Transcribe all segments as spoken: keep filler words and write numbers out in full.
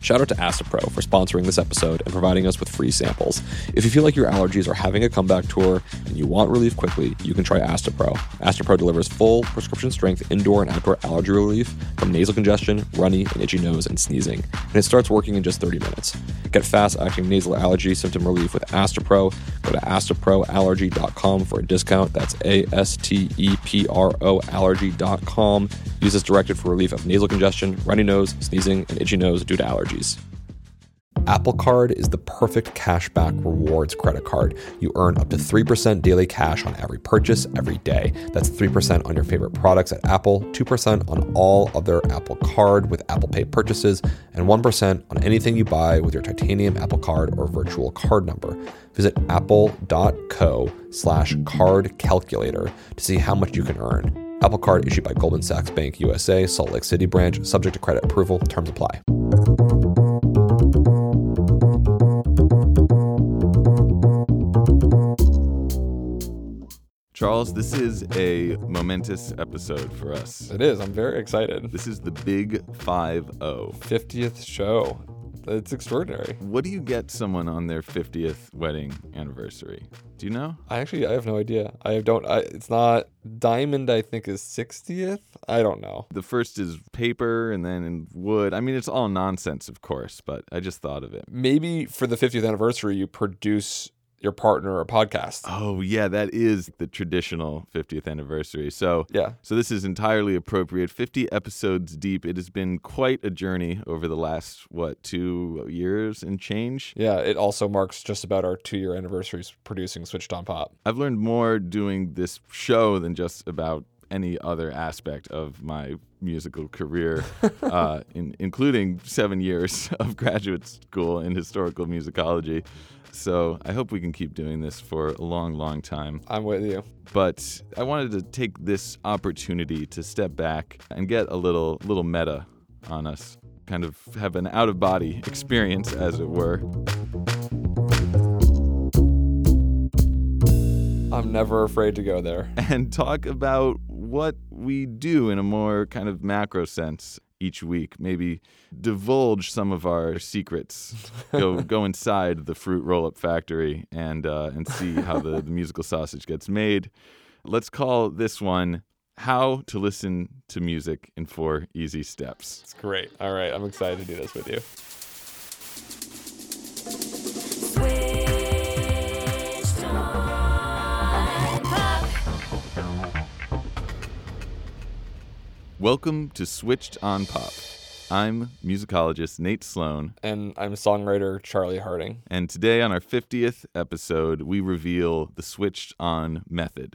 Shout out to Astapro for sponsoring this episode and providing us with free samples. If you feel like your allergies are having a comeback tour and you want relief quickly, you can try Astapro. Astapro delivers full prescription-strength indoor and outdoor allergy relief from nasal congestion, runny, and itchy nose and sneezing, and it starts working in just thirty minutes. Get fast-acting nasal allergy symptom relief with Astapro. Go to astapro allergy dot com for a discount. That's A S T E P R O allergy dot com. Use this directed for relief of nasal congestion, runny nose, sneezing, and itchy nose due to allergies. Apple Card is the perfect cashback rewards credit card. You earn up to three percent daily cash on every purchase every day. That's three percent on your favorite products at Apple, two percent on all other Apple Card with Apple Pay purchases, and one percent on anything you buy with your titanium Apple Card or virtual card number. Visit apple.co slash card calculator to see how much you can earn. Apple Card issued by Goldman Sachs Bank U S A, Salt Lake City branch, subject to credit approval. Terms apply. Charles, this is a momentous episode for us. It is. I'm very excited. This is the big five oh. fiftieth show. It's extraordinary. What do you get someone on their fiftieth wedding anniversary? Do you know? I actually, I have no idea. I don't, I, it's not, diamond I think is sixtieth. I don't know. The first is paper and then in wood. I mean, it's all nonsense, of course, but I just thought of it. Maybe for the fiftieth anniversary, you produce your partner a podcast. Oh, yeah, that is the traditional fiftieth anniversary. So, yeah. So this is entirely appropriate. fifty episodes deep. It has been quite a journey over the last, what, two years and change? Yeah, it also marks just about our two-year anniversaries producing Switched on Pop. I've learned more doing this show than just about any other aspect of my musical career, uh, in, including seven years of graduate school in historical musicology. So I hope we can keep doing this for a long, long time. I'm with you. But I wanted to take this opportunity to step back and get a little little meta on us, kind of have an out-of-body experience, as it were. I'm never afraid to go there. And talk about what we do in a more kind of macro sense each week. Maybe divulge some of our secrets. Go go inside the fruit roll-up factory and uh, and see how the, the musical sausage gets made. Let's call this one How to Listen to Music in Four Easy Steps. It's great. All right, I'm excited to do this with you. Switched on Pop. Welcome to Switched on Pop. I'm musicologist Nate Sloan. And I'm songwriter Charlie Harding. And today on our fiftieth episode, we reveal the Switched On method.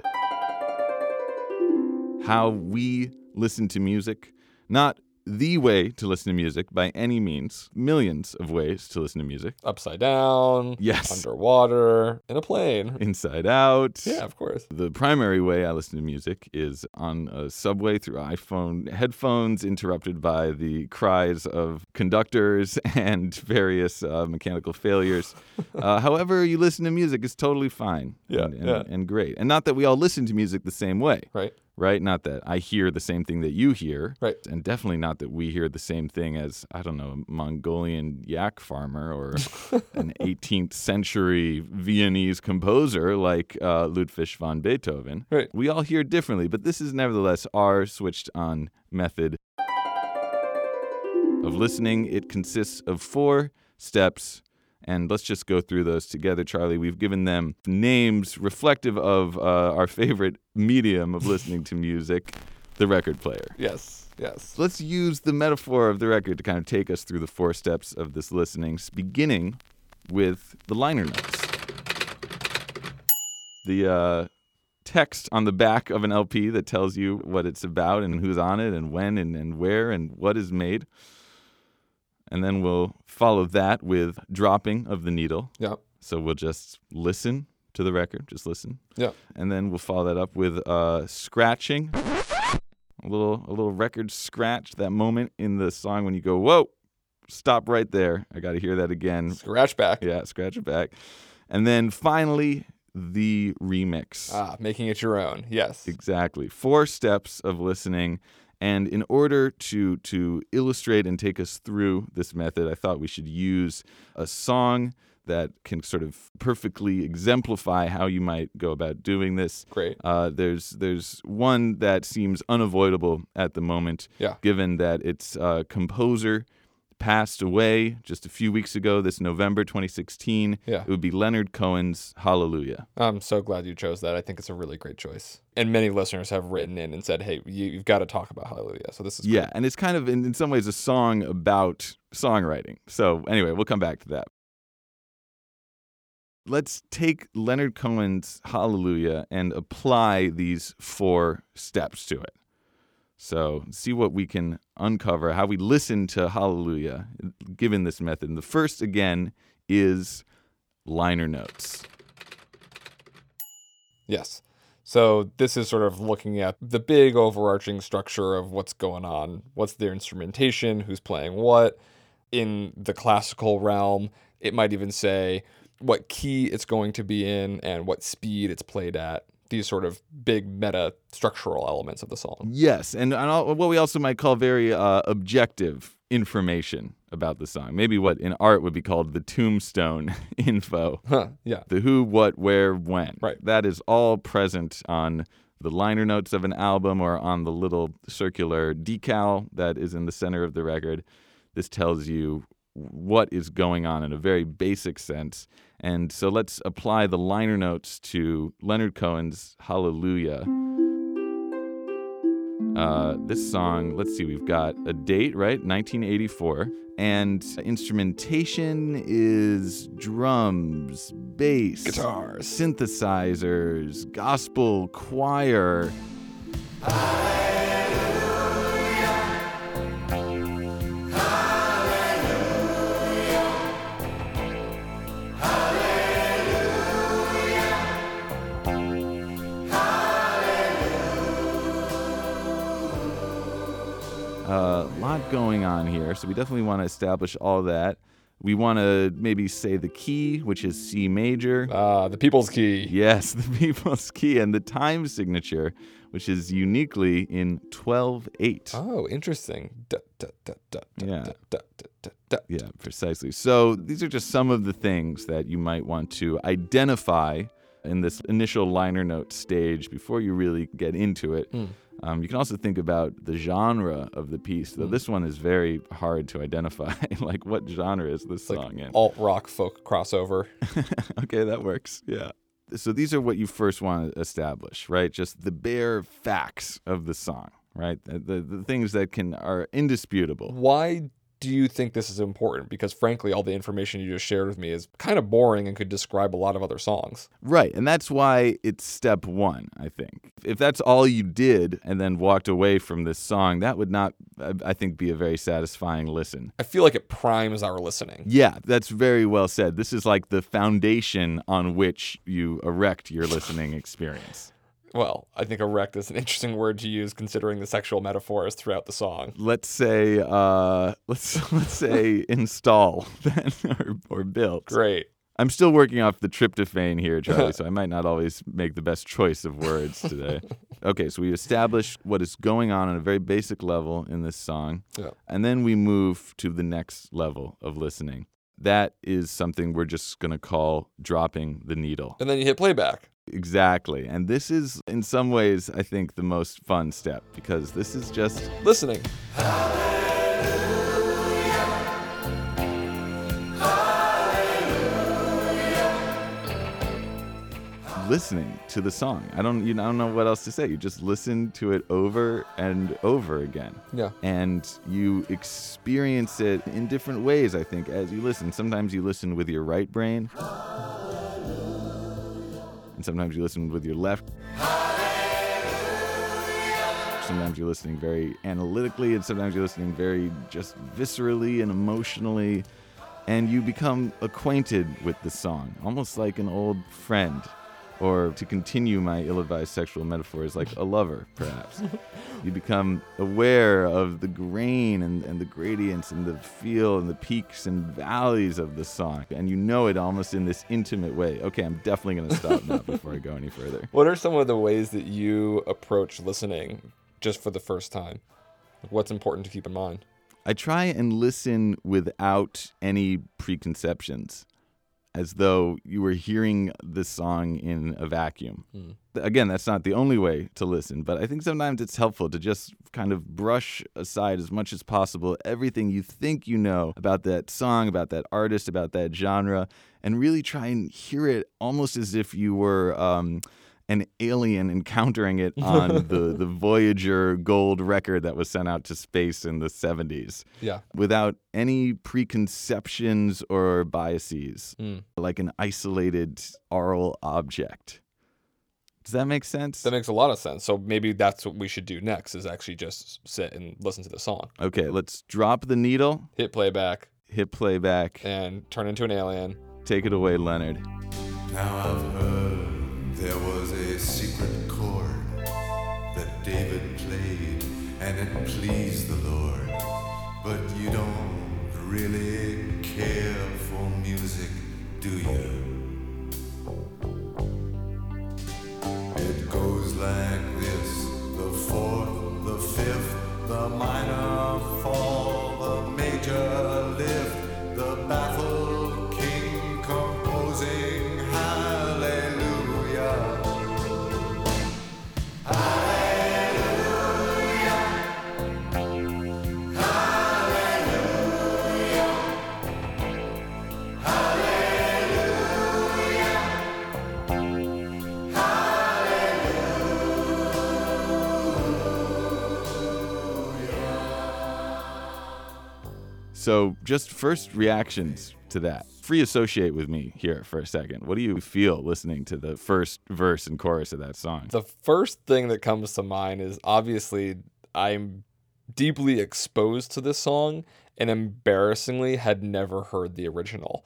How we listen to music, not the way to listen to music by any means. Millions of ways to listen to music. Upside down. Yes. Underwater. In a plane. Inside out. Yeah, of course. The primary way I listen to music is on a subway through iPhone headphones, interrupted by the cries of conductors and various uh, mechanical failures. uh, however you listen to music is totally fine. Yeah, and, and, yeah. and great. And not that we all listen to music the same way. Right. Right? Not that I hear the same thing that you hear. Right. And definitely not that we hear the same thing as, I don't know, a Mongolian yak farmer or an eighteenth century Viennese composer like uh, Ludwig van Beethoven. Right. We all hear differently, but this is nevertheless our switched on method of listening. It consists of four steps. And let's just go through those together, Charlie. We've given them names reflective of uh, our favorite medium of listening to music, the record player. Yes, yes. Let's use the metaphor of the record to kind of take us through the four steps of this listening, beginning with the liner notes. The uh, text on the back of an L P that tells you what it's about and who's on it and when and, and where and what is made. And then we'll follow that with dropping of the needle. Yeah. So we'll just listen to the record, just listen. Yeah. And then we'll follow that up with uh, scratching, a little a little record scratch, that moment in the song when you go, whoa, stop right there. I got to hear that again. Scratch back. Yeah, scratch it back. And then finally, the remix. Ah, making it your own. Yes. Exactly. Four steps of listening. And in order to to illustrate and take us through this method, I thought we should use a song that can sort of perfectly exemplify how you might go about doing this. Great. Uh, there's there's one that seems unavoidable at the moment, Yeah. given that its uh, composer passed away just a few weeks ago, this November twenty sixteen. Yeah. It would be Leonard Cohen's Hallelujah. I'm so glad you chose that. I think it's a really great choice. And many listeners have written in and said, hey, you, you've got to talk about Hallelujah. So this is Yeah, great. and it's kind of, in, in some ways, a song about songwriting. So anyway, we'll come back to that. Let's take Leonard Cohen's Hallelujah and apply these four steps to it. So see what we can uncover, how we listen to Hallelujah given this method. And the first, again, is liner notes. Yes. So this is sort of looking at the big overarching structure of what's going on. What's their instrumentation? Who's playing what? In the classical realm, it might even say what key it's going to be in and what speed it's played at. These sort of big meta structural elements of the song. Yes, and, and all, what we also might call very uh, objective information about the song. Maybe what in art would be called the tombstone info. Huh, yeah. The who, what, where, when. Right. That is all present on the liner notes of an album or on the little circular decal that is in the center of the record. This tells you what is going on in a very basic sense. And so let's apply the liner notes to Leonard Cohen's Hallelujah. Uh, this song, let's see, we've got a date, right? nineteen eighty-four. And instrumentation is drums, bass, Guitars. synthesizers, gospel, choir. A uh, lot going on here, so we definitely want to establish all that. We want to maybe say the key, which is C major. Uh, the people's key. Yes, the people's key, and the time signature, which is uniquely in twelve eight. Oh, interesting. Da, da, da, da, da, Yeah. da, da, da, da, da. Yeah, precisely. So these are just some of the things that you might want to identify in this initial liner note stage before you really get into it. Mm. Um, you can also think about the genre of the piece, though Mm. this one is very hard to identify. Like, what genre is this Like song in? alt rock folk crossover. Okay, that works. Yeah. So these are what you first want to establish, right? Just the bare facts of the song, right? The, the, the things that can are indisputable. Why do you think this is important? Because frankly, all the information you just shared with me is kind of boring and could describe a lot of other songs. Right, and that's why it's step one, I think. If that's all you did and then walked away from this song, that would not, I I think, be a very satisfying listen. I feel like it primes our listening. Yeah, that's very well said. This is like the foundation on which you erect your listening experience. Well, I think erect is an interesting word to use considering the sexual metaphors throughout the song. Let's say, uh, let's let's say install then, or, or built. Great. I'm still working off the tryptophan here, Charlie, so I might not always make the best choice of words today. Okay, so we established what is going on on a very basic level in this song, Yeah. and then we move to the next level of listening. That is something we're just going to call dropping the needle. And then you hit playback. Exactly. And this is, in some ways, I think, the most fun step, because this is just Listening. listening to the song. I don't, you know, I don't know what else to say. You just listen to it over and over again. Yeah. And you experience it in different ways, I think, as you listen. Sometimes you listen with your right brain. And sometimes you listen with your left. Sometimes you're listening very analytically, and sometimes you're listening very just viscerally and emotionally. And you become acquainted with the song, almost like an old friend. Or, to continue my ill-advised sexual metaphors, like a lover, perhaps. You become aware of the grain and, and the gradients and the feel and the peaks and valleys of the song. And you know it almost in this intimate way. Okay, I'm definitely going to stop now before I go any further. What are some of the ways that you approach listening just for the first time? What's important to keep in mind? I try and listen without any preconceptions, as though you were hearing the song in a vacuum. Mm. Again, that's not the only way to listen, but I think sometimes it's helpful to just kind of brush aside as much as possible everything you think you know about that song, about that artist, about that genre, and really try and hear it almost as if you were um, an alien encountering it on the, the Voyager gold record that was sent out to space in the seventies. Yeah. Without any preconceptions or biases, Mm. like an isolated aural object. Does that make sense? That makes a lot of sense. So maybe that's what we should do next, is actually just sit and listen to the song. Okay, let's drop the needle, Hit playback hit playback, and turn into an alien. take it away, Leonard. Now I've heard there was a secret chord that David played, and it pleased the Lord. But you don't really care for music, do you? It goes like this: the fourth, the fifth, the minor fall, the major lift, the baffled king composing hallelujah. So just first reactions to that. Free associate with me here for a second. What do you feel listening to the first verse and chorus of that song? The first thing that comes to mind is obviously I'm deeply exposed to this song and embarrassingly had never heard the original.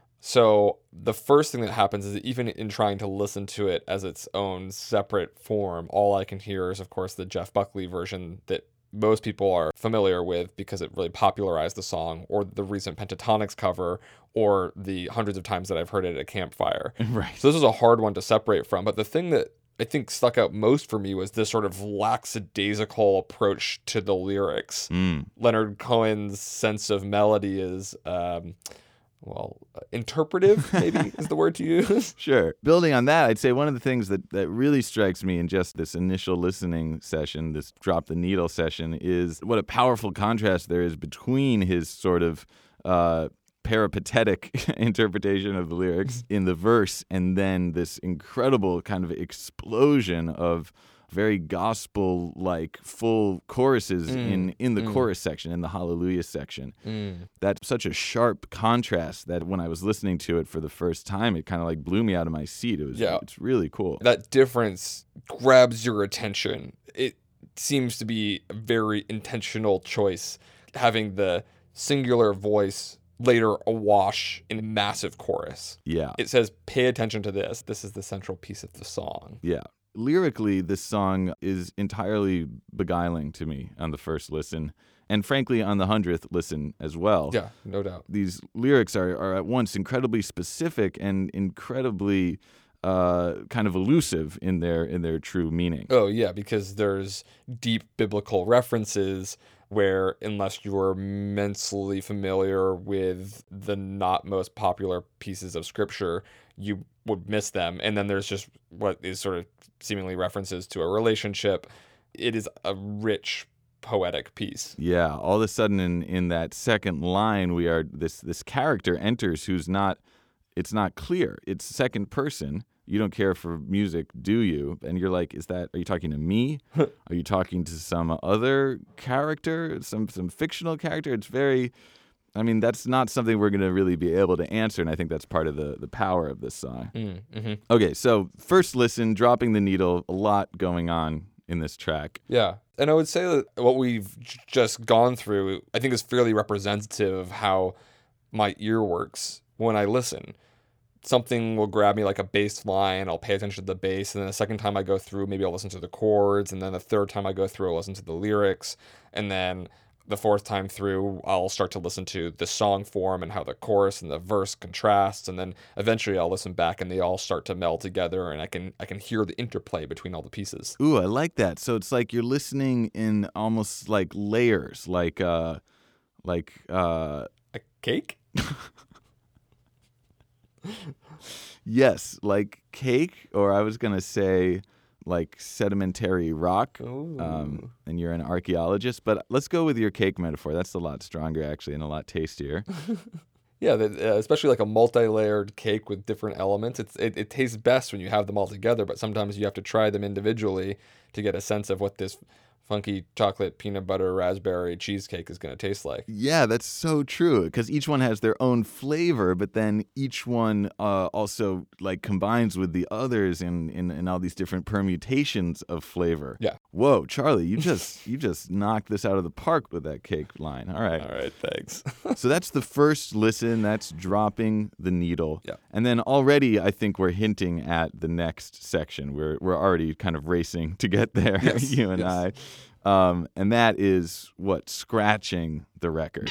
So the first thing that happens is that even in trying to listen to it as its own separate form, all I can hear is, of course, the Jeff Buckley version that most people are familiar with because it really popularized the song, or the recent Pentatonics cover, or the hundreds of times that I've heard it at a campfire. Right. So this was a hard one to separate from. But the thing that I think stuck out most for me was this sort of lackadaisical approach to the lyrics. Mm. Leonard Cohen's sense of melody is, um, well, interpretive, maybe is the word to use. Sure. Building on that, I'd say one of the things that, that really strikes me in just this initial listening session, this drop the needle session, is what a powerful contrast there is between his sort of uh, peripatetic interpretation of the lyrics in the verse and then this incredible kind of explosion of very gospel-like full choruses Mm, in, in the mm. chorus section, in the hallelujah section. Mm. That's such a sharp contrast that when I was listening to it for the first time, it kind of like blew me out of my seat. It was, Yeah. It's really cool. That difference grabs your attention. It seems to be a very intentional choice, having the singular voice later awash in a massive chorus. Yeah. It says, pay attention to this. This is the central piece of the song. Yeah. Lyrically, this song is entirely beguiling to me on the first listen, and frankly, on the hundredth listen as well. Yeah, no doubt. These lyrics are, are at once incredibly specific and incredibly uh, kind of elusive in their in their true meaning. Oh, yeah, because there's deep biblical references where, unless you are immensely familiar with the not most popular pieces of scripture, you would miss them. And then there's just what is sort of seemingly references to a relationship. It is a rich poetic piece. Yeah, all of a sudden in, in that second line, we are this this character enters who's not. It's not clear. It's second person. You don't care for music, do you? And you're like, is that? Are you talking to me? Are you talking to some other character, some some fictional character? It's very. I mean, that's not something we're going to really be able to answer, and I think that's part of the, the power of this song. Mm, mm-hmm. Okay, so first listen, dropping the needle, a lot going on in this track. Yeah. And I would say that what we've j- just gone through, I think is fairly representative of how my ear works when I listen. Something will grab me like a bass line, I'll pay attention to the bass, and then the second time I go through, maybe I'll listen to the chords, and then the third time I go through, I'll listen to the lyrics, and then the fourth time through, I'll start to listen to the song form and how the chorus and the verse contrasts, and then eventually I'll listen back and they all start to meld together, and I can I can hear the interplay between all the pieces. Ooh, I like that. So it's like you're listening in almost like layers, like uh, like uh, A cake? yes, like cake, or I was gonna say like sedimentary rock. Ooh. Um, and you're an archaeologist, but let's go with your cake metaphor. That's a lot stronger, actually, and a lot tastier. Yeah, the, uh, especially like a multi-layered cake with different elements. It's it, it tastes best when you have them all together, but sometimes you have to try them individually to get a sense of what this funky chocolate peanut butter raspberry cheesecake is going to taste like. Yeah, that's so true, because each one has their own flavor, but then each one uh, also like combines with the others in, in, in all these different permutations of flavor. Yeah. Whoa, Charlie, you just you just knocked this out of the park with that cake line. All right. All right, thanks. So that's the first listen. That's dropping the needle. Yeah. And then already I think we're hinting at the next section. We're we're already kind of racing to get there, Yes, you and yes. I. Um, and that is what? Scratching the record.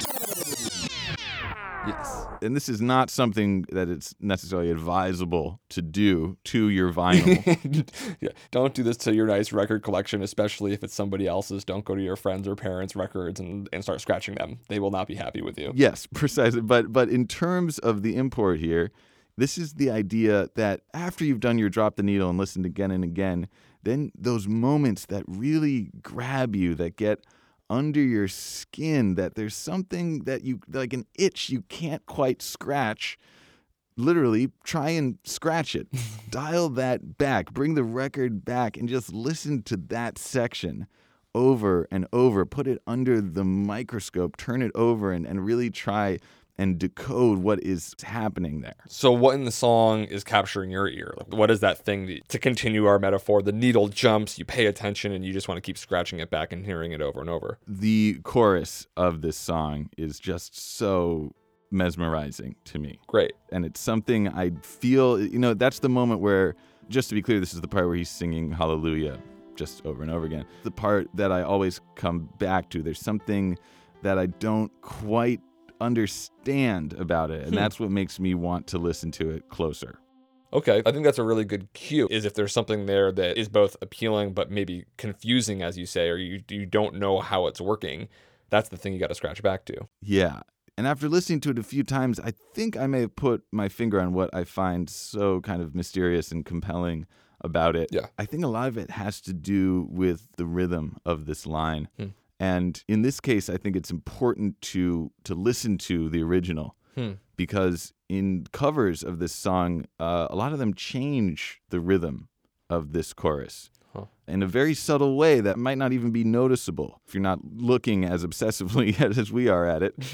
Yes. And this is not something that it's necessarily advisable to do to your vinyl. Yeah, don't do this to your nice record collection, especially if it's somebody else's. Don't go to your friends or parents' records and, and start scratching them. They will not be happy with you. Yes, precisely. But but in terms of the import here, this is the idea that after you've done your drop the needle and listened again and again, then those moments that really grab you, that get under your skin, that there's something that you, like an itch you can't quite scratch, literally try and scratch it. Dial that back, bring the record back, and just listen to that section over and over. Put it under the microscope, turn it over, and, and really try and decode what is happening there. So what in the song is capturing your ear? Like, what is that thing that, to continue our metaphor, the needle jumps, you pay attention, and you just want to keep scratching it back and hearing it over and over? The chorus of this song is just so mesmerizing to me. Great. And it's something I feel, you know, that's the moment where, just to be clear, this is the part where he's singing Hallelujah just over and over again. The part that I always come back to. There's something that I don't quite understand about it, and Hmm. that's what makes me want to listen to it closer. Okay, I think that's a really good cue, is if there's something there that is both appealing but maybe confusing, as you say, or you, you don't know how it's working, that's the thing you got to scratch back to. Yeah. And after listening to it a few times, I think I may have put my finger on what I find so kind of mysterious and compelling about it. Yeah. I think a lot of it has to do with the rhythm of this line. Hmm. And in this case, I think it's important to to listen to the original Hmm. because in covers of this song, uh, a lot of them change the rhythm of this chorus Huh. in a very subtle way that might not even be noticeable if you're not looking as obsessively as we are at it.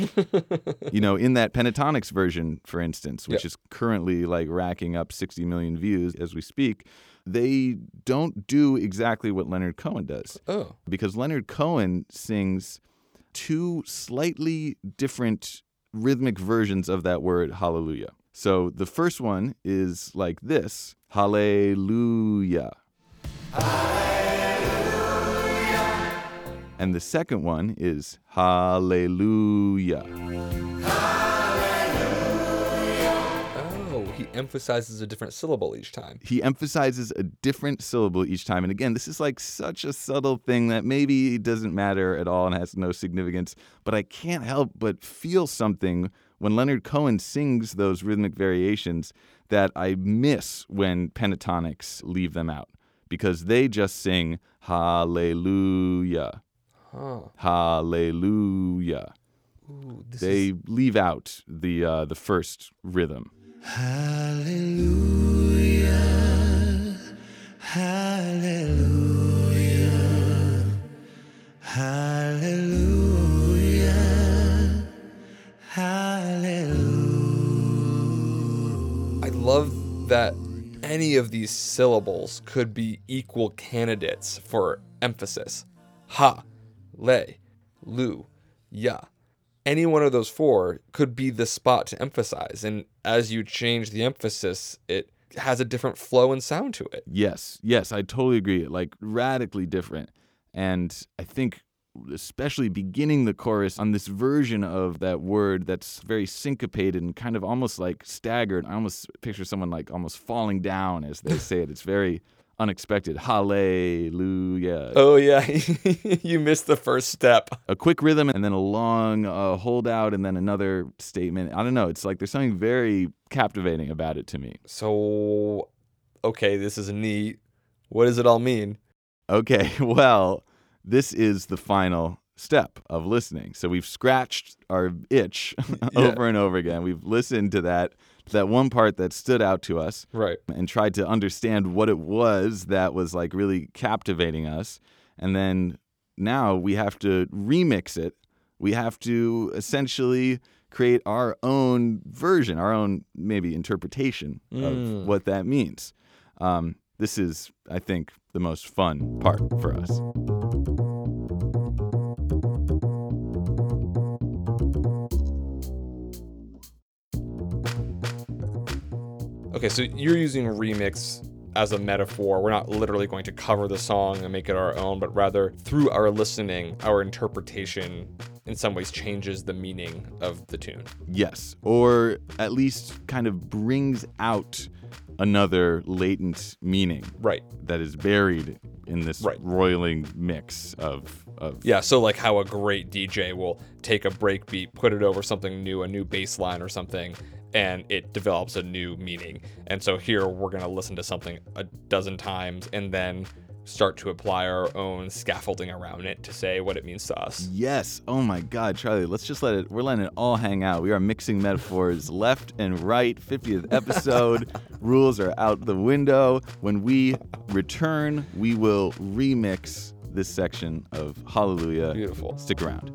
You know, in that Pentatonics version, for instance, which Yep. is currently like racking up sixty million views as we speak, they don't do exactly what Leonard Cohen does. Oh. Because Leonard Cohen sings two slightly different rhythmic versions of that word hallelujah. So the first one is like this, hallelujah. Hallelujah. And the second one is hallelujah. Oh, he emphasizes a different syllable each time. He emphasizes a different syllable each time. And again, this is like such a subtle thing that maybe doesn't matter at all and has no significance. But I can't help but feel something when Leonard Cohen sings those rhythmic variations that I miss when Pentatonics leave them out. Because they just sing hallelujah, Huh. hallelujah. Ooh, this They is... leave out the uh, the first rhythm. Hallelujah, hallelujah, hallelujah, hallelujah. I love that any of these syllables could be equal candidates for emphasis. Ha, le, lu, ya. Any one of those four could be the spot to emphasize. And as you change the emphasis, it has a different flow and sound to it. Yes, yes, I totally agree. Like radically different. And I think especially beginning the chorus on this version of that word that's very syncopated and kind of almost like staggered. I almost picture someone like almost falling down as they say it. It's very unexpected. Hallelujah. Oh, yeah. You missed the first step. A quick rhythm and then a long uh, holdout and then another statement. I don't know. It's like there's something very captivating about it to me. So, okay, this is neat. What does it all mean? Okay, well, this is the final step of listening. So we've scratched our itch over and over again. We've listened to that that one part that stood out to us. Right. And tried to understand what it was that was like really captivating us. And then now we have to remix it. We have to essentially create our own version, our own maybe interpretation Mm. of what that means. Um, this is, I think, the most fun part for us. Okay, so you're using remix as a metaphor. We're not literally going to cover the song and make it our own, but rather through our listening, our interpretation in some ways changes the meaning of the tune. Yes, or at least kind of brings out another latent meaning Right. that is buried in this Right. roiling mix of, of Yeah, so like how a great D J will take a break beat, put it over something new, a new bass line or something, and it develops a new meaning. And so here we're going to listen to something a dozen times and then start to apply our own scaffolding around it to say what it means to us. Yes. Oh my God, Charlie, let's just let it, we're letting it all hang out. We are mixing metaphors left and right. fiftieth episode. Rules are out the window. When we return, we will remix this section of Hallelujah. Beautiful. Stick around.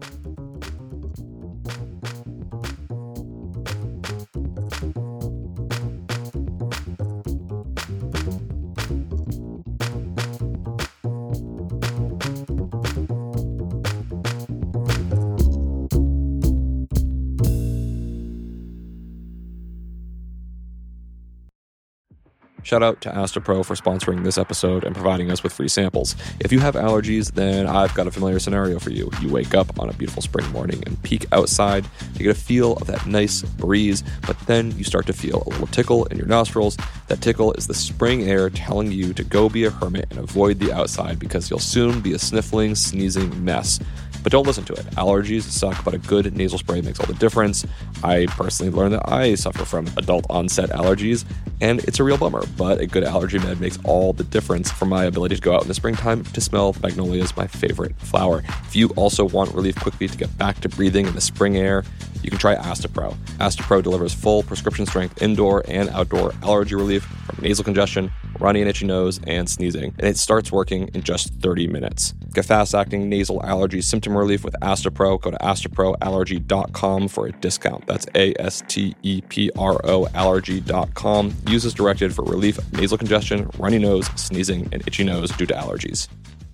Shout out to Astapro for sponsoring this episode and providing us with free samples. If you have allergies, then I've got a familiar scenario for you. You wake up on a beautiful spring morning and peek outside to get a feel of that nice breeze, but then you start to feel a little tickle in your nostrils. That tickle is the spring air telling you to go be a hermit and avoid the outside because you'll soon be a sniffling, sneezing mess. But don't listen to it. Allergies suck, but a good nasal spray makes all the difference. I personally learned that I suffer from adult onset allergies, and it's a real bummer, but a good allergy med makes all the difference for my ability to go out in the springtime to smell magnolias, my favorite flower. If you also want relief quickly to get back to breathing in the spring air, you can try Astapro. Astapro delivers full prescription strength indoor and outdoor allergy relief from nasal congestion, runny and itchy nose, and sneezing. And it starts working in just thirty minutes. Get fast-acting nasal allergy symptom relief with Astapro. Go to astapro allergy dot com for a discount. That's A S T E P R O allergy dot com. Use as directed for relief of nasal congestion, runny nose, sneezing, and itchy nose due to allergies.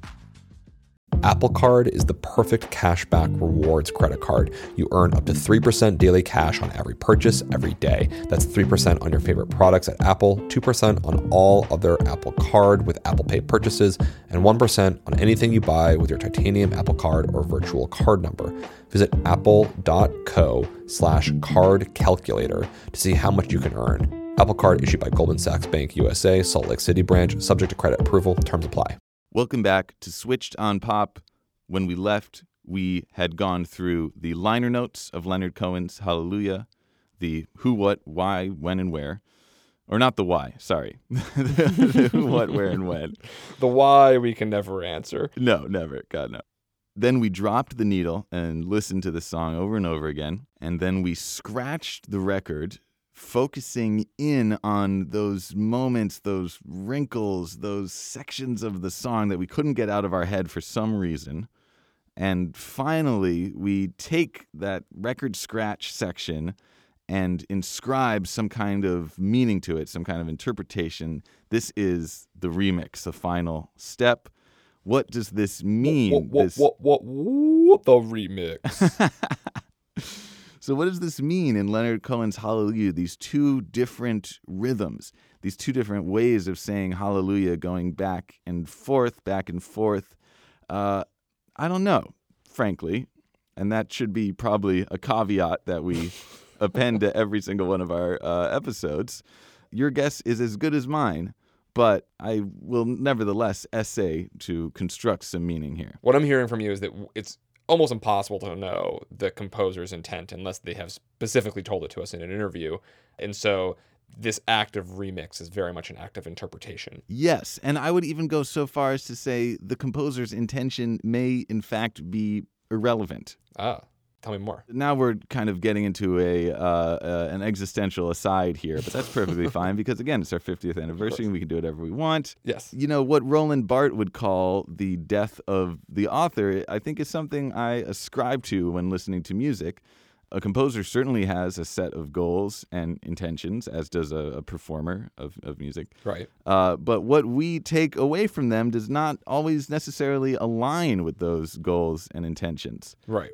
Apple Card is the perfect cashback rewards credit card. You earn up to three percent daily cash on every purchase every day. That's three percent on your favorite products at Apple, two percent on all other Apple Card with Apple Pay purchases, and one percent on anything you buy with your titanium Apple Card or virtual card number. Visit apple.co slash card calculator to see how much you can earn. Apple Card issued by Goldman Sachs Bank U S A, Salt Lake City branch, subject to credit approval. Terms apply. Welcome back to Switched on Pop. When we left, we had gone through the liner notes of Leonard Cohen's Hallelujah, the who, what, why, when, and where. Or not the why, sorry. The who, what, where, and when. The why we can never answer. No, never. God, no. Then we dropped the needle and listened to the song over and over again. And then we scratched the record, focusing in on those moments, those wrinkles, those sections of the song that we couldn't get out of our head for some reason. And finally, we take that record scratch section and inscribe some kind of meaning to it, some kind of interpretation. This is the remix, the final step. What does this mean? What, what, This- what, what, what, the remix? So what does this mean in Leonard Cohen's Hallelujah? These two different rhythms, these two different ways of saying Hallelujah, going back and forth, back and forth. Uh, I don't know. frankly, and that should be probably a caveat that we append to every single one of our uh, episodes, your guess is as good as mine, but I will nevertheless essay to construct some meaning here. What I'm hearing from you is that w- it's almost impossible to know the composer's intent unless they have specifically told it to us in an interview. And so this act of remix is very much an act of interpretation. Yes, and I would even go so far as to say the composer's intention may, in fact, be irrelevant. Ah, tell me more. Now we're kind of getting into a uh, uh, an existential aside here, but that's perfectly fine because, again, it's our fiftieth anniversary and we can do whatever we want. Yes. You know, what Roland Barthes would call the death of the author, I think is something I ascribe to when listening to music. A composer certainly has a set of goals and intentions, as does a, a performer of, of music. Right. Uh, but what we take away from them does not always necessarily align with those goals and intentions. Right.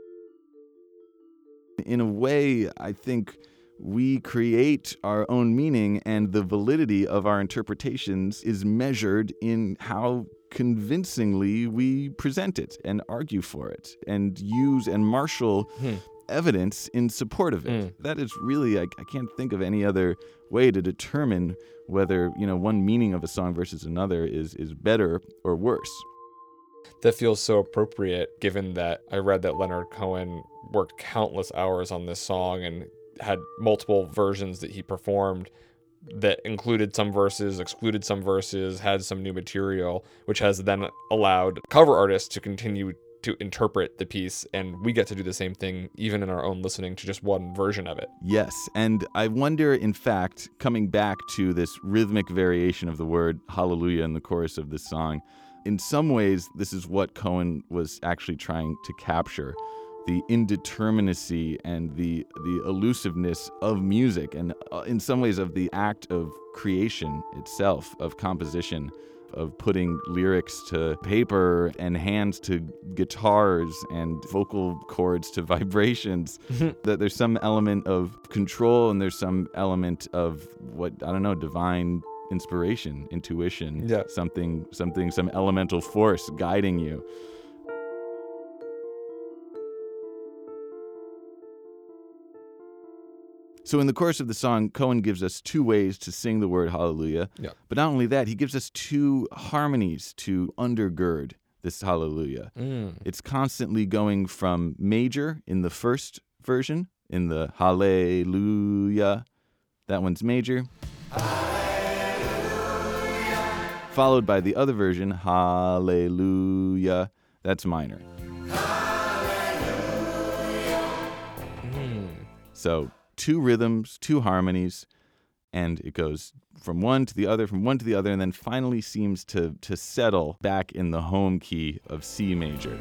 In a way, I think we create our own meaning, and the validity of our interpretations is measured in how convincingly we present it and argue for it and use and marshal Hmm. evidence in support of it. Mm. That is really, I, I can't think of any other way to determine whether, you know, one meaning of a song versus another is is better or worse. That feels so appropriate given that I read that Leonard Cohen worked countless hours on this song and had multiple versions that he performed that included some verses, excluded some verses, had some new material, which has then allowed cover artists to continue to interpret the piece, and we get to do the same thing even in our own listening to just one version of it. Yes, and I wonder, in fact, coming back to this rhythmic variation of the word hallelujah in the chorus of this song, in some ways, this is what Cohen was actually trying to capture. The indeterminacy and the the elusiveness of music, and uh, in some ways of the act of creation itself, of composition, of putting lyrics to paper and hands to guitars and vocal cords to vibrations. That there's some element of control and there's some element of what, I don't know, divine inspiration, intuition, Yeah. something, something, some elemental force guiding you. So in the chorus of the song, Cohen gives us two ways to sing the word hallelujah. Yeah. But not only that, he gives us two harmonies to undergird this hallelujah. Mm. It's constantly going from major in the first version, in the hallelujah. That one's major. Hallelujah. Followed by the other version, hallelujah. That's minor. Mm. So two rhythms, two harmonies, and it goes from one to the other, from one to the other, and then finally seems to to settle back in the home key of C major.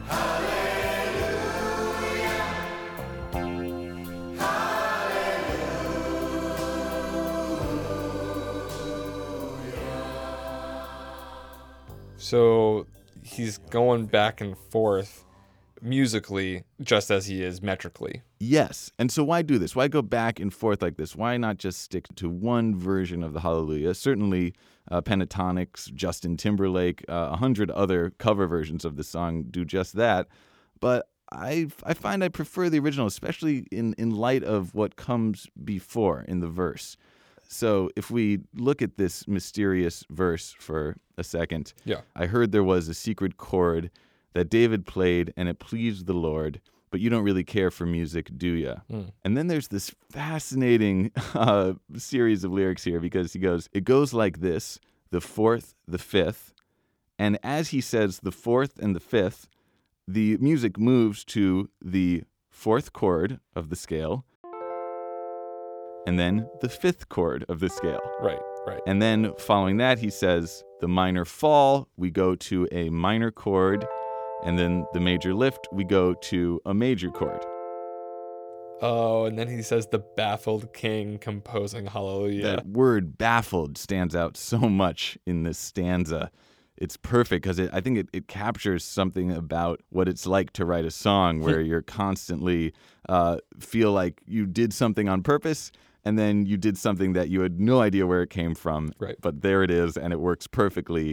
So he's going back and forth musically just as he is metrically. Yes. And so why do this? Why go back and forth like this? Why not just stick to one version of the Hallelujah? Certainly uh, Pentatonix, Justin Timberlake, uh, a hundred other cover versions of the song do just that. But I I find I prefer the original, especially in, in light of what comes before in the verse. So if we look at this mysterious verse for a second, Yeah. I heard there was a secret chord that David played and it pleased the Lord, but you don't really care for music, do you? Mm. And then there's this fascinating uh, series of lyrics here because he goes, it goes like this, the fourth, the fifth, and as he says the fourth and the fifth, the music moves to the fourth chord of the scale, and then the fifth chord of the scale. Right, right. And then following that, he says the minor fall, we go to a minor chord, and then the major lift, we go to a major chord. Oh, and then he says the baffled king composing hallelujah. That word baffled stands out so much in this stanza. It's perfect because I think it, it captures something about what it's like to write a song where you're constantly uh, feel like you did something on purpose and then you did something that you had no idea where it came from. Right. But there it is and it works perfectly.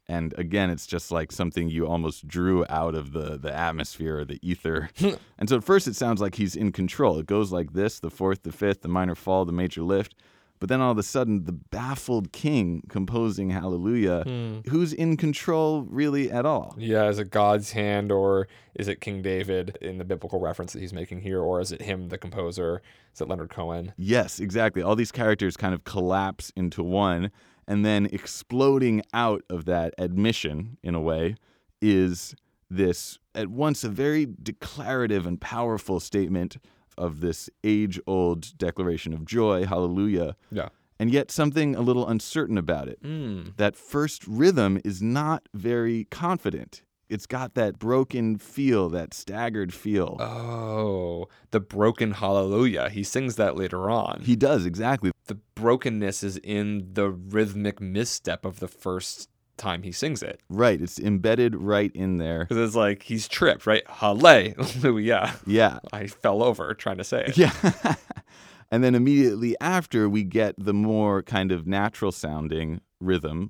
And again, it's just like something you almost drew out of the, the atmosphere or the ether. And so at first it sounds like he's in control. It goes like this, the fourth, the fifth, the minor fall, the major lift. But then all of a sudden, the baffled king composing Hallelujah, Hmm. who's in control really at all? Yeah, is it God's hand, or is it King David in the biblical reference that he's making here, or is it him, the composer? Is it Leonard Cohen? Yes, exactly. All these characters kind of collapse into one, and then exploding out of that admission, in a way, is this at once a very declarative and powerful statement of this age-old declaration of joy, hallelujah, Yeah. and yet something a little uncertain about it. Mm. That first rhythm is not very confident. It's got that broken feel, that staggered feel. Oh, the broken hallelujah. He sings that later on. He does, exactly. the brokenness is in the rhythmic misstep of the first time he sings it. Right, it's embedded right in there. Because it's like he's tripped, right? Hallelujah. Yeah. I fell over trying to say it. Yeah. And then immediately after, we get the more kind of natural sounding rhythm,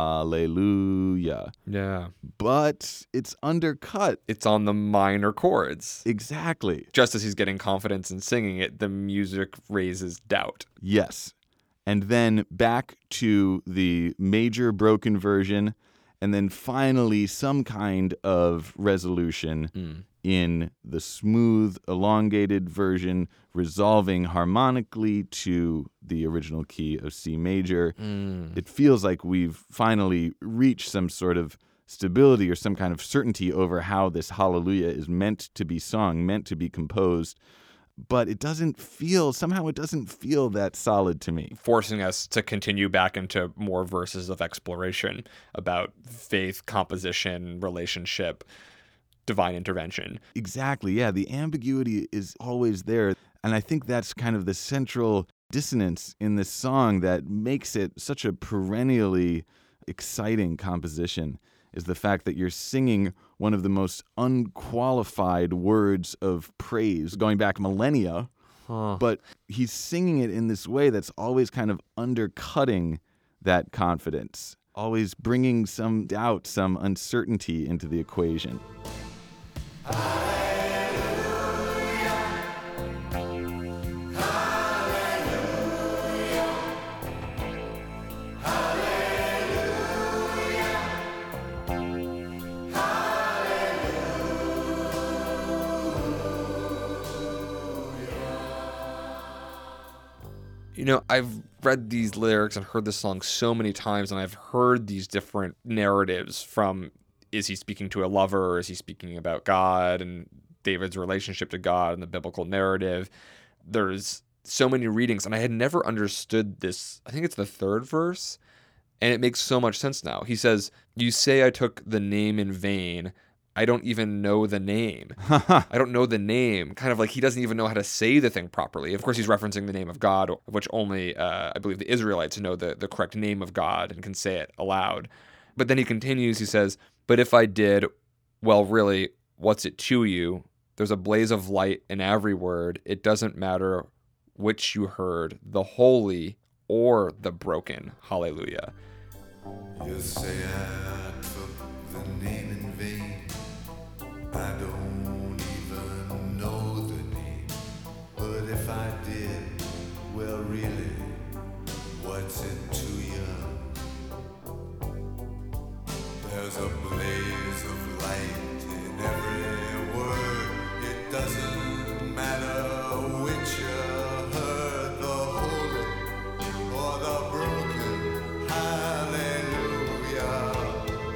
hallelujah. Yeah. But it's undercut. It's on the minor chords. Exactly. Just as he's getting confidence in singing it, the music raises doubt. Yes. And then back to the major broken version, and then finally some kind of resolution Mm. in the smooth, elongated version, resolving harmonically to the original key of C major. Mm. It feels like we've finally reached some sort of stability or some kind of certainty over how this hallelujah is meant to be sung, meant to be composed. But it doesn't feel, somehow it doesn't feel that solid to me. Forcing us to continue back into more verses of exploration about faith, composition, relationship, divine intervention. Exactly, yeah. The ambiguity is always there. And I think that's kind of the central dissonance in this song that makes it such a perennially exciting composition, is the fact that you're singing one of the most unqualified words of praise going back millennia, Huh. but he's singing it in this way that's always kind of undercutting that confidence, always bringing some doubt, some uncertainty into the equation. You know, I've read these lyrics and heard this song so many times, and I've heard these different narratives from, is he speaking to a lover, or is he speaking about God and David's relationship to God and the biblical narrative? There's so many readings, and I had never understood this. I think it's the third verse, and it makes so much sense now. He says, "You say I took the name in vain. I don't even know the name." I don't know the name. Kind of like he doesn't even know how to say the thing properly. Of course, he's referencing the name of God, which only, uh, I believe, the Israelites know the, the correct name of God and can say it aloud. But then he continues, he says, "But if I did, well, really, what's it to you? There's a blaze of light in every word. It doesn't matter which you heard, the holy or the broken. Hallelujah." You say I took the name in vain. I don't even know the name. But if I did, well, really, what's it to you? There's a blaze of light in every word. It doesn't matter which you heard, the holy or the broken. Hallelujah.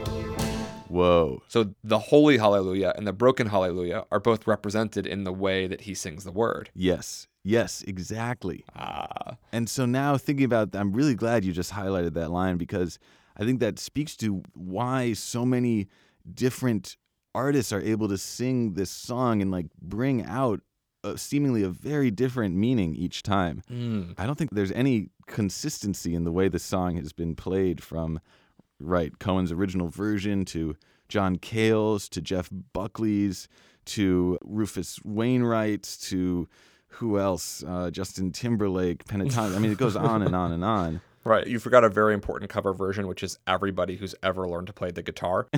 Whoa. So the holy hallelujah and the broken hallelujah are both represented in the way that he sings the word. Yes. Yes, exactly. Ah, And so now thinking about, I'm really glad you just highlighted that line, because I think that speaks to why so many different artists are able to sing this song and like bring out a, seemingly a very different meaning each time. mm. I don't think there's any consistency in the way the song has been played, from right Cohen's original version to John Cale's to Jeff Buckley's to Rufus Wainwright's to who else? Uh, Justin Timberlake, Pentatonic. I mean, it goes on and on and on. Right. You forgot a very important cover version, which is everybody who's ever learned to play the guitar.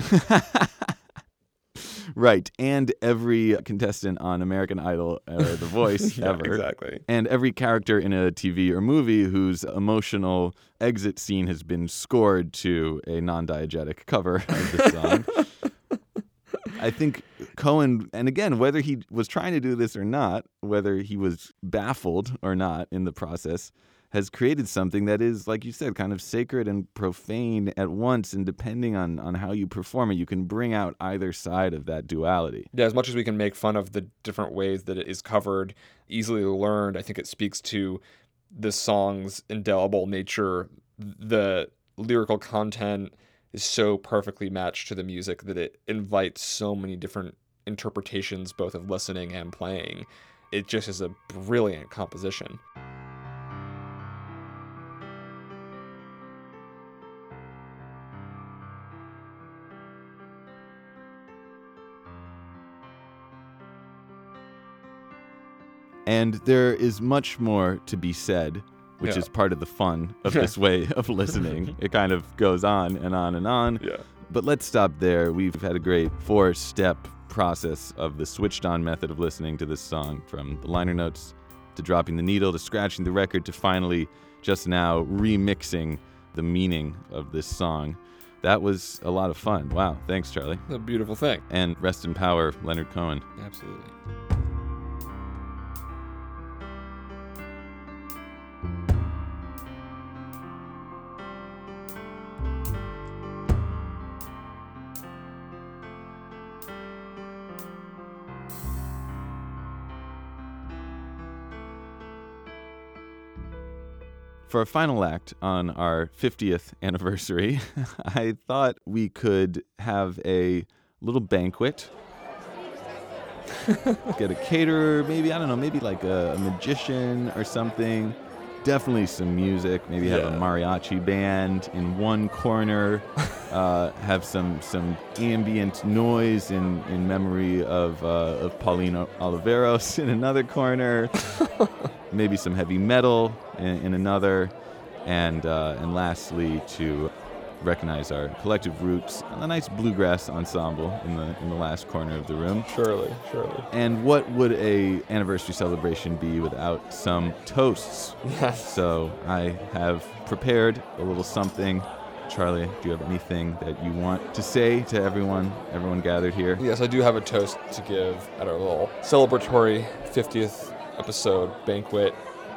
Right. And every contestant on American Idol or The Voice Yeah, ever. exactly. And every character in a T V or movie whose emotional exit scene has been scored to a non-diegetic cover of the song. I think Cohen, and again, whether he was trying to do this or not, whether he was baffled or not in the process, has created something that is, like you said, kind of sacred and profane at once. And depending on, on how you perform it, you can bring out either side of that duality. Yeah, as much as we can make fun of the different ways that it is covered, easily learned, I think it speaks to the song's indelible nature. The lyrical content is so perfectly matched to the music that it invites so many different interpretations, both of listening and playing. It just is a brilliant composition. And there is much more to be said, which Yeah. is part of the fun of this way of listening. It kind of goes on and on and on. Yeah. But let's stop there. We've had a great four-step process of the switched-on method of listening to this song, from the liner notes to dropping the needle to scratching the record to finally just now remixing the meaning of this song. That was a lot of fun. Wow. Thanks, Charlie. It's a beautiful thing. And rest in power, Leonard Cohen. Absolutely. For our final act on our fiftieth anniversary, I thought we could have a little banquet. Get a caterer, maybe, I don't know, maybe like a, a magician or something. Definitely some music. Maybe have a Yeah. mariachi band in one corner. uh, have some some ambient noise in, in memory of, uh, of Paulino Oliveros in another corner. Maybe some heavy metal in, in another, and uh, and lastly to recognize our collective roots, a nice bluegrass ensemble in the in the last corner of the room. Surely, surely. And what would a anniversary celebration be without some toasts? Yes. So I have prepared a little something. Charlie, do you have anything that you want to say to everyone, everyone gathered here? Yes, I do have a toast to give at our little celebratory fiftieth episode banquet.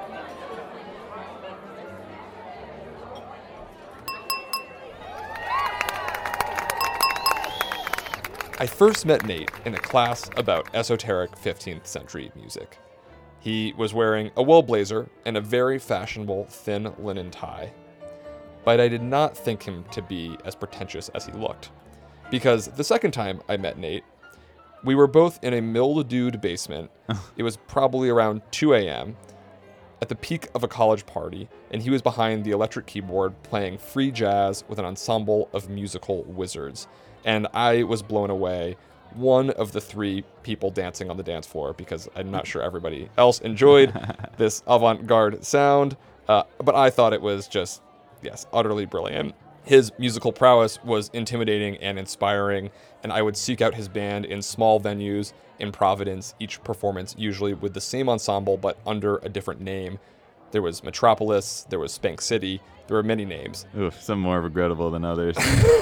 I first met Nate in a class about esoteric fifteenth century music. He was wearing a wool blazer and a very fashionable thin linen tie. But I did not think him to be as pretentious as he looked. Because the second time I met Nate, we were both in a mildewed basement. It was probably around two a.m. at the peak of a college party, and he was behind the electric keyboard playing free jazz with an ensemble of musical wizards. And I was blown away, one of the three people dancing on the dance floor, because I'm not sure everybody else enjoyed this avant-garde sound, uh, but I thought it was just, yes, utterly brilliant. His musical prowess was intimidating and inspiring, and I would seek out his band in small venues in Providence, each performance usually with the same ensemble but under a different name. There was Metropolis, there was Spank City, there were many names. Oof, some more regrettable than others.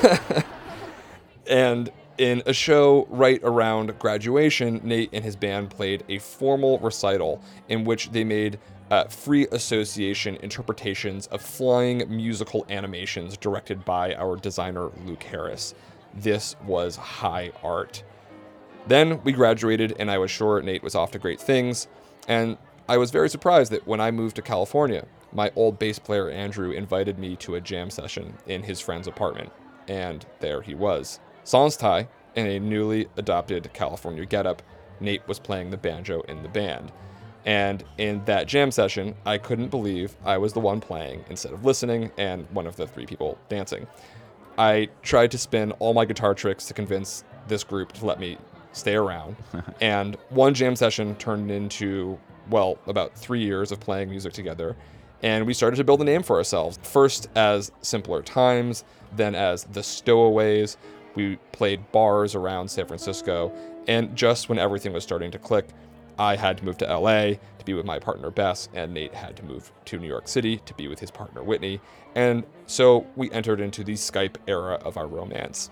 And in a show right around graduation, Nate and his band played a formal recital in which they made uh, free association interpretations of flying musical animations directed by our designer, Luke Harris. This was high art. Then we graduated, and I was sure Nate was off to great things. And I was very surprised that when I moved to California, my old bass player, Andrew, invited me to a jam session in his friend's apartment. And there he was. Sans tie, in a newly adopted California getup, Nate was playing the banjo in the band. And in that jam session, I couldn't believe I was the one playing instead of listening and one of the three people dancing. I tried to spin all my guitar tricks to convince this group to let me stay around. And one jam session turned into well, about three years of playing music together. And we started to build a name for ourselves. First as Simpler Times, then as The Stowaways. We played bars around San Francisco. And just when everything was starting to click, I had to move to L A to be with my partner Bess, and Nate had to move to New York City to be with his partner Whitney. And so we entered into the Skype era of our romance.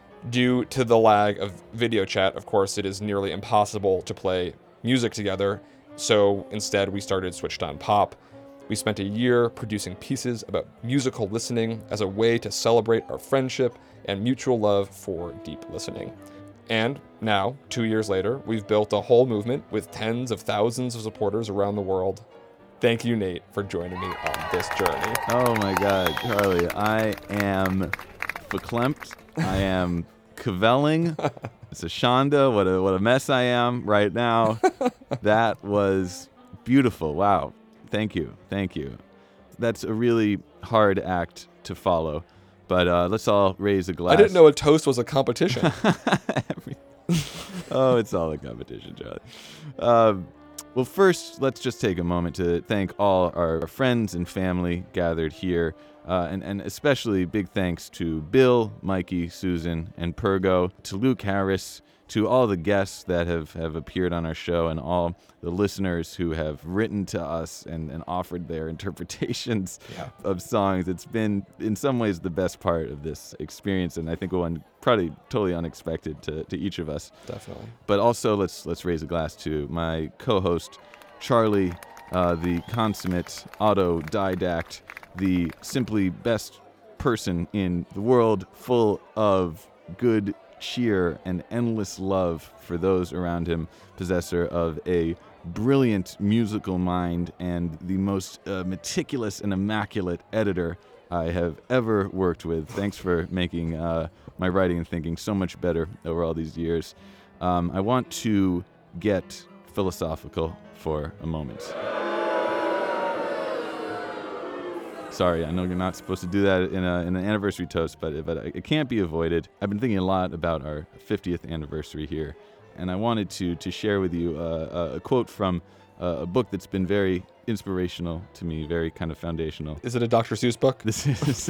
Due to the lag of video chat, of course, it is nearly impossible to play music together. So instead, we started Switched On Pop. We spent a year producing pieces about musical listening as a way to celebrate our friendship and mutual love for deep listening. And now, two years later, we've built a whole movement with tens of thousands of supporters around the world. Thank you, Nate, for joining me on this journey. Oh my God, Charlie, I am verklempt. I am cavelling. It's a shonda. What a what a mess I am right now. That was beautiful. Wow. Thank you. Thank you. That's a really hard act to follow. But uh, let's all raise a glass. I didn't know a toast was a competition. Every- oh, it's all a competition, Charlie. Um, well, first, let's just take a moment to thank all our friends and family gathered here. Uh, and, and especially big thanks to Bill, Mikey, Susan, and Pergo, to Luke Harris, to all the guests that have, have appeared on our show, and all the listeners who have written to us and, and offered their interpretations Yeah. of songs. It's been, in some ways, the best part of this experience, and I think one probably totally unexpected to, to each of us. Definitely. But also, let's let's raise a glass to my co-host, Charlie, uh, the consummate autodidact, the simply best person in the world, full of good cheer and endless love for those around him, possessor of a brilliant musical mind and the most uh, meticulous and immaculate editor I have ever worked with. Thanks for making uh, my writing and thinking so much better over all these years. Um, I want to get philosophical for a moment. Sorry, I know you're not supposed to do that in, a, in an anniversary toast, but, but it can't be avoided. I've been thinking a lot about our fiftieth anniversary here, and I wanted to to share with you uh, a quote from uh, a book that's been very inspirational to me, very kind of foundational. Is it a Doctor Seuss book? This is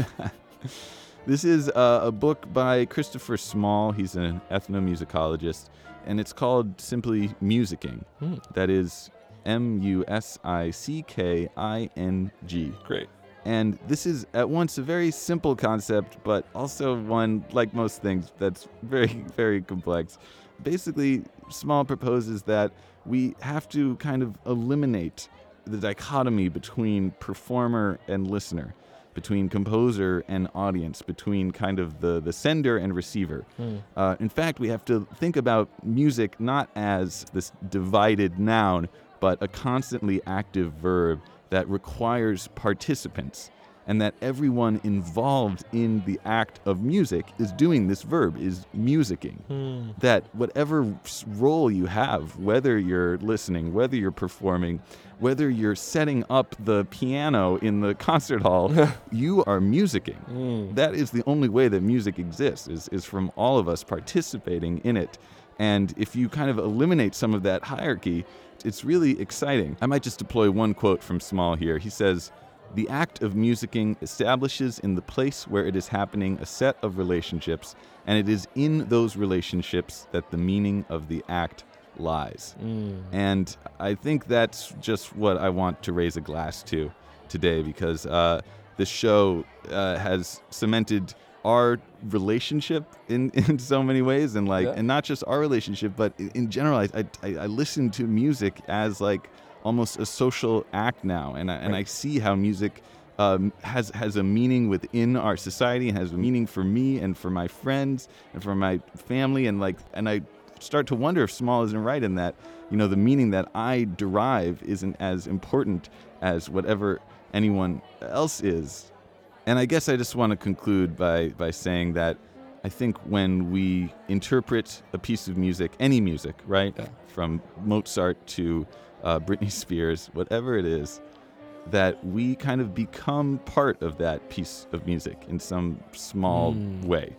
this is uh, a book by Christopher Small. He's an ethnomusicologist, and it's called simply Musicking. Hmm. That is M U S I C K I N G. Great. And this is at once a very simple concept, but also one, like most things, that's very, very complex. Basically, Small proposes that we have to kind of eliminate the dichotomy between performer and listener, between composer and audience, between kind of the, the sender and receiver. Hmm. Uh, in fact, we have to think about music not as this divided noun, but a constantly active verb that requires participants, and that everyone involved in the act of music is doing this verb, is musicking. Hmm. That whatever s- role you have, whether you're listening, whether you're performing, whether you're setting up the piano in the concert hall, you are musicking. Hmm. That is the only way that music exists, is, is from all of us participating in it. And if you kind of eliminate some of that hierarchy, it's really exciting. I might just deploy one quote from Small here. He says, "The act of musicking establishes in the place where it is happening a set of relationships, and it is in those relationships that the meaning of the act lies." Mm. And I think that's just what I want to raise a glass to today, because uh, this show uh, has cemented our relationship in, in so many ways, and like, Yeah. and not just our relationship, but in, in general, I, I I listen to music as like almost a social act now, and I, and I see how music um, has has a meaning within our society, and has a meaning for me and for my friends and for my family, and like, and I start to wonder if Small isn't right in that, you know, the meaning that I derive isn't as important as whatever anyone else is. And I guess I just want to conclude by, by saying that I think when we interpret a piece of music, any music, right, Yeah. from Mozart to uh, Britney Spears, whatever it is, that we kind of become part of that piece of music in some small Mm. way.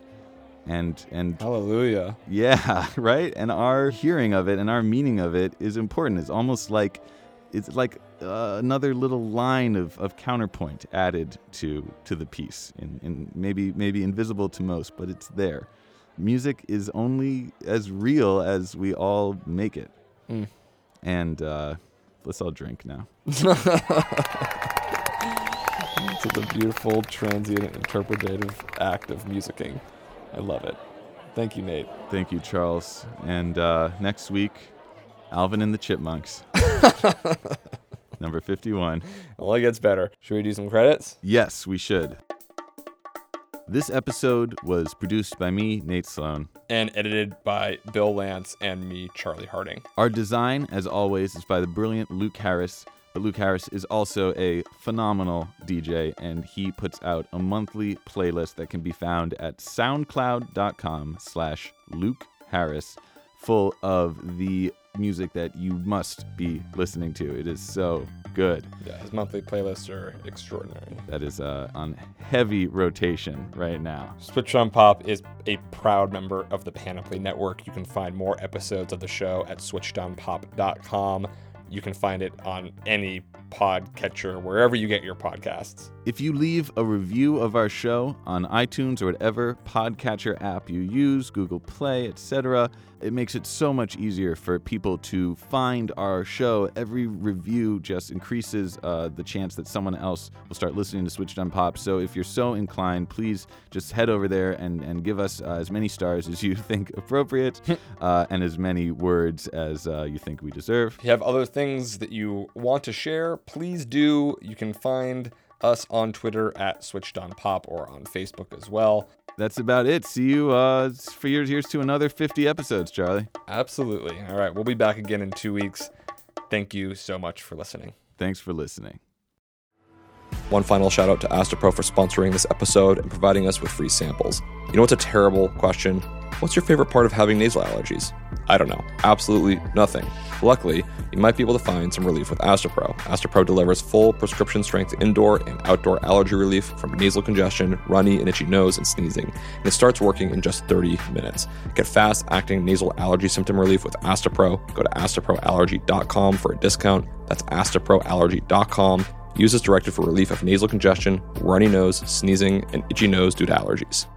And and Hallelujah. yeah, right? And our hearing of it and our meaning of it is important. It's almost like it's like uh, another little line of, of counterpoint added to to the piece, in, in maybe maybe invisible to most, but it's there. Music is only as real as we all make it. Mm. And uh, let's all drink now. It's a beautiful, transient, interpretative act of musicking. I love it. Thank you, Nate. Thank you, Charles. And uh, next week, Alvin and the Chipmunks. Number fifty-one. Only gets better. Should we do some credits? Yes, we should. This episode was produced by me, Nate Sloan. And edited by Bill Lance and me, Charlie Harding. Our design, as always, is by the brilliant Luke Harris. But Luke Harris is also a phenomenal D J, and he puts out a monthly playlist that can be found at soundcloud.com slash Luke Harris, full of the music that you must be listening to. It is so good. Yeah, his monthly playlists are extraordinary. That is uh, on heavy rotation right now. Switched on Pop is a proud member of the Panoply Network. You can find more episodes of the show at switched on pop dot com. You can find it on any podcatcher, wherever you get your podcasts. If you leave a review of our show on iTunes or whatever podcatcher app you use, Google Play, et cetera, it makes it so much easier for people to find our show. Every review just increases uh, the chance that someone else will start listening to Switched on Pop. So if you're so inclined, please just head over there and, and give us uh, as many stars as you think appropriate uh, and as many words as uh, you think we deserve. If you have other things that you want to share, please do. You can find us on Twitter at Switched on Pop or on Facebook as well. That's about it. See you uh, for years, here's to another fifty episodes, Charlie. Absolutely. All right, we'll be back again in two weeks. Thank you so much for listening. Thanks for listening. One final shout out to Astapro for sponsoring this episode and providing us with free samples. You know what's a terrible question? What's your favorite part of having nasal allergies? I don't know. Absolutely nothing. Luckily, you might be able to find some relief with Astapro. Astapro delivers full prescription strength indoor and outdoor allergy relief from nasal congestion, runny and itchy nose, and sneezing. And it starts working in just thirty minutes. Get fast acting nasal allergy symptom relief with Astapro. Go to astapro allergy dot com for a discount. That's astapro allergy dot com. Use this directed for relief of nasal congestion, runny nose, sneezing, and itchy nose due to allergies.